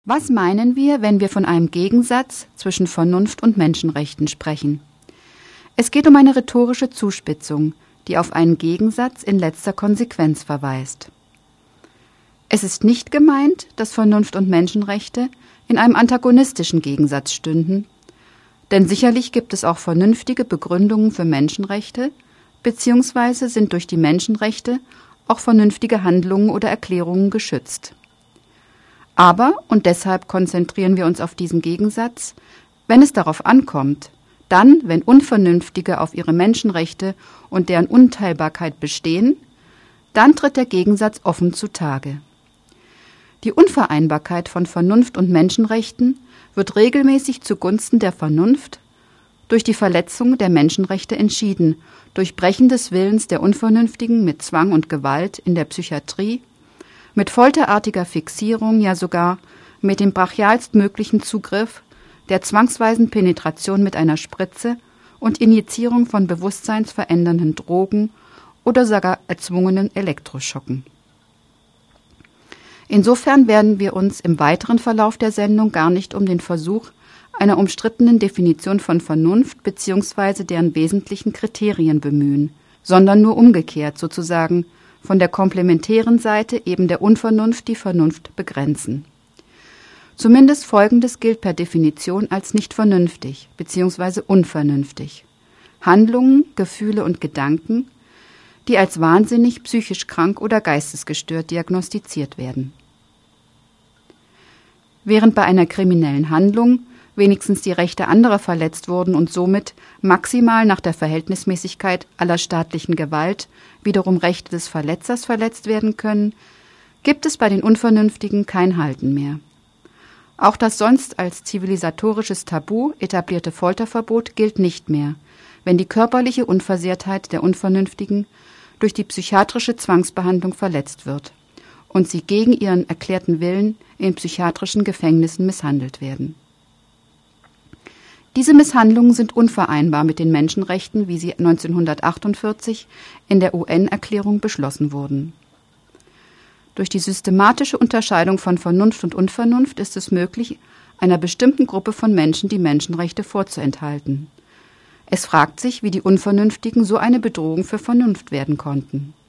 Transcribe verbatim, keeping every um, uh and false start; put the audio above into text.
Was meinen wir, wenn wir von einem Gegensatz zwischen Vernunft und Menschenrechten sprechen? Es geht um eine rhetorische Zuspitzung, die auf einen Gegensatz in letzter Konsequenz verweist. Es ist nicht gemeint, dass Vernunft und Menschenrechte in einem antagonistischen Gegensatz stünden, denn sicherlich gibt es auch vernünftige Begründungen für Menschenrechte, beziehungsweise sind durch die Menschenrechte auch vernünftige Handlungen oder Erklärungen geschützt. Aber, und deshalb konzentrieren wir uns auf diesen Gegensatz, wenn es darauf ankommt, dann, wenn Unvernünftige auf ihre Menschenrechte und deren Unteilbarkeit bestehen, dann tritt der Gegensatz offen zutage. Die Unvereinbarkeit von Vernunft und Menschenrechten wird regelmäßig zugunsten der Vernunft durch die Verletzung der Menschenrechte entschieden, durch Brechen des Willens der Unvernünftigen mit Zwang und Gewalt in der Psychiatrie, mit folterartiger Fixierung, ja sogar mit dem brachialstmöglichen Zugriff, der zwangsweisen Penetration mit einer Spritze und Injizierung von bewusstseinsverändernden Drogen oder sogar erzwungenen Elektroschocken. Insofern werden wir uns im weiteren Verlauf der Sendung gar nicht um den Versuch einer umstrittenen Definition von Vernunft bzw. deren wesentlichen Kriterien bemühen, sondern nur umgekehrt sozusagen von der komplementären Seite eben der Unvernunft die Vernunft begrenzen. Zumindest Folgendes gilt per Definition als nicht vernünftig bzw. unvernünftig: Handlungen, Gefühle und Gedanken, die als wahnsinnig, psychisch krank oder geistesgestört diagnostiziert werden. Während bei einer kriminellen Handlung wenigstens die Rechte anderer verletzt wurden und somit maximal nach der Verhältnismäßigkeit aller staatlichen Gewalt wiederum Rechte des Verletzers verletzt werden können, gibt es bei den Unvernünftigen kein Halten mehr. Auch das sonst als zivilisatorisches Tabu etablierte Folterverbot gilt nicht mehr, wenn die körperliche Unversehrtheit der Unvernünftigen durch die psychiatrische Zwangsbehandlung verletzt wird und sie gegen ihren erklärten Willen in psychiatrischen Gefängnissen misshandelt werden. Diese Misshandlungen sind unvereinbar mit den Menschenrechten, wie sie neunzehnhundertachtundvierzig in der U N-Erklärung beschlossen wurden. Durch die systematische Unterscheidung von Vernunft und Unvernunft ist es möglich, einer bestimmten Gruppe von Menschen die Menschenrechte vorzuenthalten. Es fragt sich, wie die Unvernünftigen so eine Bedrohung für Vernunft werden konnten.